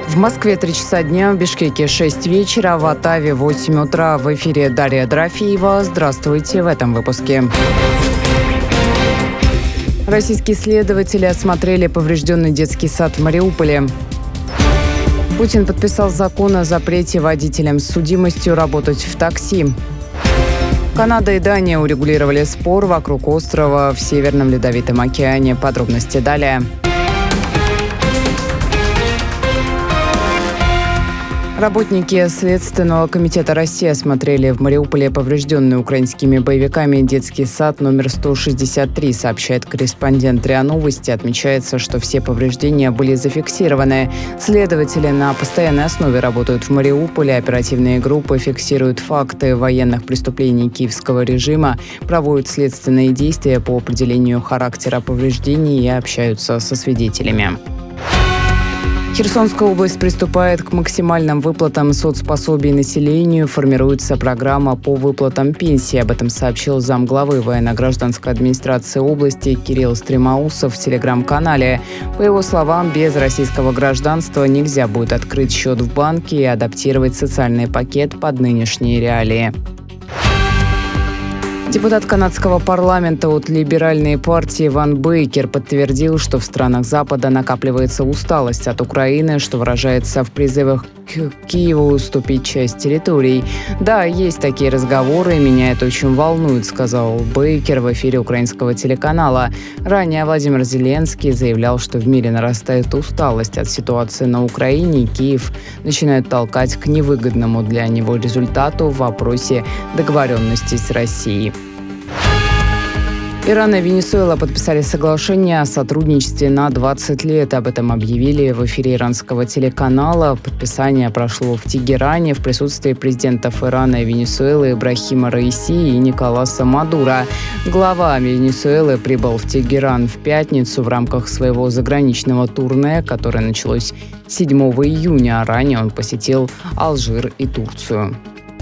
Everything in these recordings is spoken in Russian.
В Москве 3 часа дня, в Бишкеке 6 вечера, в Оттаве 8 утра. В эфире Дарья Дорофеева. Здравствуйте в этом выпуске. Российские следователи осмотрели поврежденный детский сад в Мариуполе. Путин подписал закон о запрете водителям с судимостью работать в такси. Канада и Дания урегулировали спор вокруг острова в Северном Ледовитом океане. Подробности далее. Работники Следственного комитета России осмотрели в Мариуполе поврежденный украинскими боевиками детский сад номер 163, сообщает корреспондент РИА Новости. Отмечается, что все повреждения были зафиксированы. Следователи на постоянной основе работают в Мариуполе. Оперативные группы фиксируют факты военных преступлений киевского режима, проводят следственные действия по определению характера повреждений и общаются со свидетелями. Херсонская область приступает к максимальным выплатам соцпособий населению. Формируется программа по выплатам пенсии. Об этом сообщил замглавы военно-гражданской администрации области Кирилл Стремоусов в телеграм-канале. По его словам, без российского гражданства нельзя будет открыть счет в банке и адаптировать социальный пакет под нынешние реалии. Депутат канадского парламента от либеральной партии Ван Бейкер подтвердил, что в странах Запада накапливается усталость от Украины, что выражается в призывах к Киеву уступить часть территорий. «Да, есть такие разговоры, и меня это очень волнует», — сказал Бейкер в эфире украинского телеканала. Ранее Владимир Зеленский заявлял, что в мире нарастает усталость от ситуации на Украине, и Киев начинает толкать к невыгодному для него результату в вопросе договоренности с Россией. Иран и Венесуэла подписали соглашение о сотрудничестве на 20 лет. Об этом объявили в эфире иранского телеканала. Подписание прошло в Тегеране в присутствии президентов Ирана и Венесуэлы Ибрахима Раиси и Николаса Мадуро. Глава Венесуэлы прибыл в Тегеран в пятницу в рамках своего заграничного турне, которое началось 7 июня. Ранее он посетил Алжир и Турцию.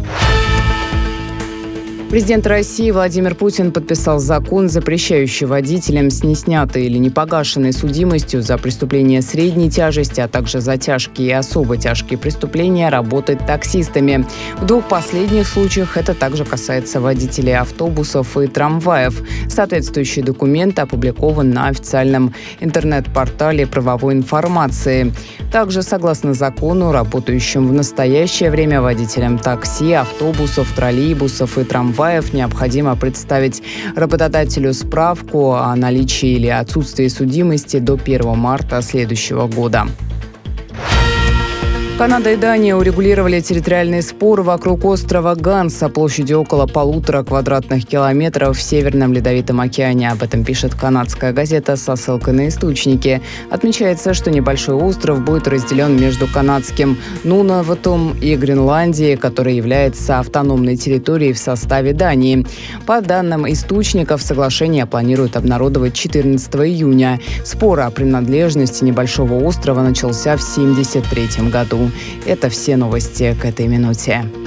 Президент России Владимир Путин подписал закон, запрещающий водителям с неснятой или непогашенной судимостью за преступления средней тяжести, а также за тяжкие и особо тяжкие преступления работать таксистами. В двух последних случаях это также касается водителей автобусов и трамваев. Соответствующий документ опубликован на официальном интернет-портале правовой информации. Также, согласно закону, работающим в настоящее время водителям такси, автобусов, троллейбусов и трамваев, необходимо представить работодателю справку о наличии или отсутствии судимости до 1 марта следующего года. Канада и Дания урегулировали территориальный спор вокруг острова Ганса площадью около 1,5 квадратных километров в Северном Ледовитом океане. Об этом пишет канадская газета со ссылкой на источники. Отмечается, что небольшой остров будет разделен между канадским Нунавутом и Гренландией, которая является автономной территорией в составе Дании. По данным источников, соглашение планируют обнародовать 14 июня. Спор о принадлежности небольшого острова начался в 1973 году. Это все новости к этой минуте.